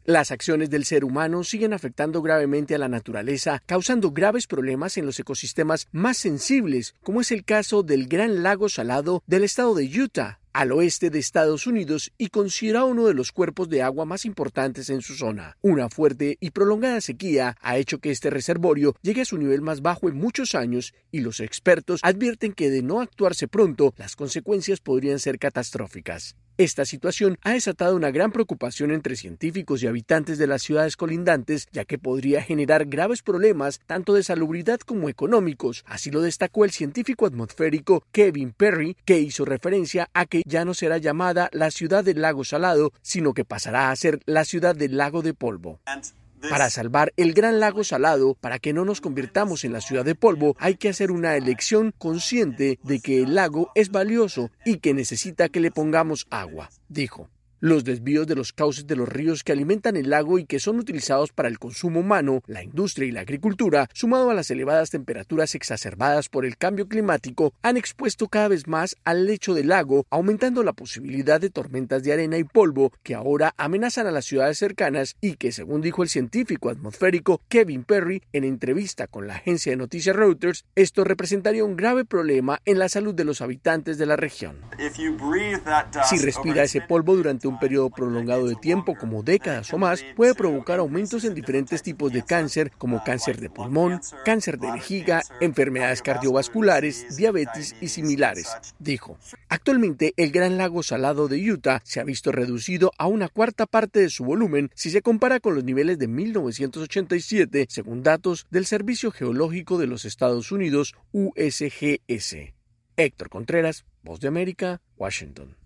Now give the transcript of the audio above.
Las acciones del ser humano siguen afectando gravemente a la naturaleza, causando graves problemas en los ecosistemas más sensibles, como es el caso del Gran Lago Salado del estado de Utah, al oeste de Estados Unidos y considerado uno de los cuerpos de agua más importantes en su zona. Una fuerte y prolongada sequía ha hecho que este reservorio llegue a su nivel más bajo en muchos años y los expertos advierten que de no actuarse pronto, las consecuencias podrían ser catastróficas. Esta situación ha desatado una gran preocupación entre científicos y habitantes de las ciudades colindantes, ya que podría generar graves problemas tanto de salubridad como económicos. Así lo destacó el científico atmosférico Kevin Perry, que hizo referencia a que ya no será llamada la ciudad del lago salado, sino que pasará a ser la ciudad del lago de polvo. Para salvar el Gran Lago Salado, para que no nos convirtamos en la ciudad de polvo, hay que hacer una elección consciente de que el lago es valioso y que necesita que le pongamos agua, dijo. Los desvíos de los cauces de los ríos que alimentan el lago y que son utilizados para el consumo humano, la industria y la agricultura, sumado a las elevadas temperaturas exacerbadas por el cambio climático, han expuesto cada vez más al lecho del lago, aumentando la posibilidad de tormentas de arena y polvo que ahora amenazan a las ciudades cercanas y que, según dijo el científico atmosférico Kevin Perry en entrevista con la agencia de noticias Reuters, esto representaría un grave problema en la salud de los habitantes de la región. Si respira ese polvo durante un periodo prolongado de tiempo, como décadas o más, puede provocar aumentos en diferentes tipos de cáncer, como cáncer de pulmón, cáncer de vejiga, enfermedades cardiovasculares, diabetes y similares, dijo. Actualmente, el Gran Lago Salado de Utah se ha visto reducido a una cuarta parte de su volumen si se compara con los niveles de 1987, según datos del Servicio Geológico de los Estados Unidos, USGS. Héctor Contreras, Voz de América, Washington.